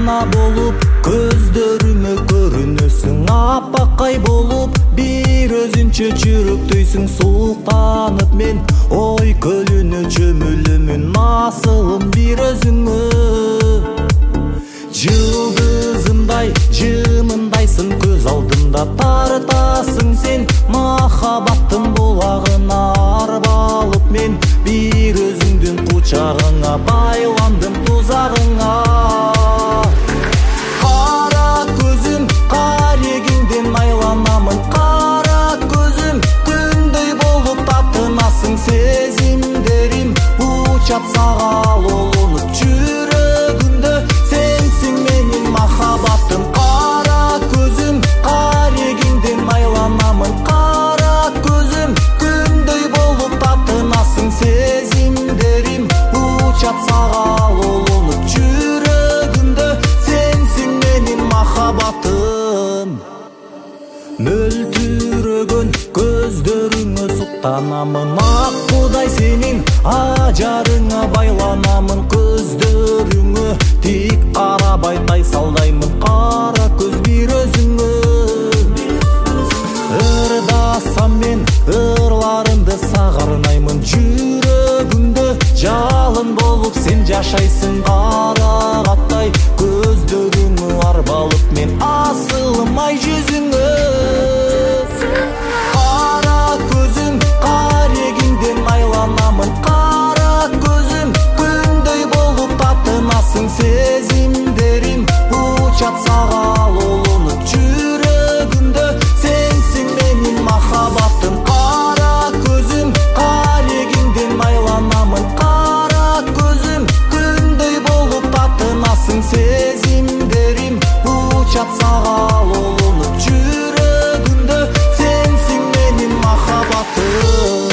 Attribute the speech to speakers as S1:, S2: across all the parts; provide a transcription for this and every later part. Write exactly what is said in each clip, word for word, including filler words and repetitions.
S1: ана болуп көздөрүмө көрүнөсүң, апакай болуп бир өзүнчө жүрөктөйсүң. Султанып мен ой көлүнө чөмүлөмүн, асылым бир өзүңө. Жылдызымдай жымындайсың көз алдымда, тартасың сен махабаттын булагына. Арбалып мен бир өзүңдүн кучагыңа, байландым тузагыңа. Кара көзүм карегиңден айланамын, кара көзүм күндөй болуп татынасың. Сезимдерим учат сага улунуп, жүрөгүмдө сенсиң менин махаббатым. Кара көзүм карегиңден айланамын, кара көзүм күндөй болуп татынасың. Сезимдерим учат сага улунуп, жүрөгүмдө сенсиң менин махаббатым. Мөлтүрөгөн көздөрүңө суктанамын, ак кудай сенин ажарыңа байланамын. Көздөрүңө тик карабай тайсалдаймын, кара көз бир өзүңө. Ырдасам мен ырларымды сага арнаймын, жүрөгүмдө жалын болуп сен жашайсың. Карагаттай көздөрүңө арбалып мен асылым ай жүзүңө. Кара көзүм карегиңден айланамын, кара көзүм күндөй болуп татынасың. Сезимдерим учат сага улунуп, жүрөгүмдө сенсиң менин махаббатым. Кара көзүм карегиңден айланамын, кара көзүм күндөй болуп татынасың. Сезимдерим учат сага улунуп, жүрөгүмдө сенсиң менин махаббатым.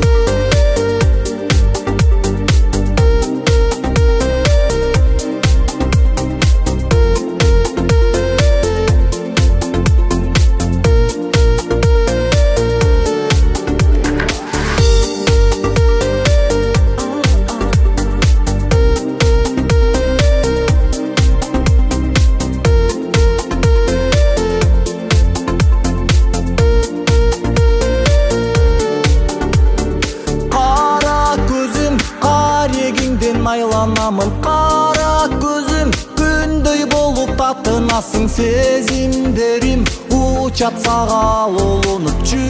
S1: Айланамын, кара көзүм күндөй болуп татынасың. Сезимдерим учат сага улунуп,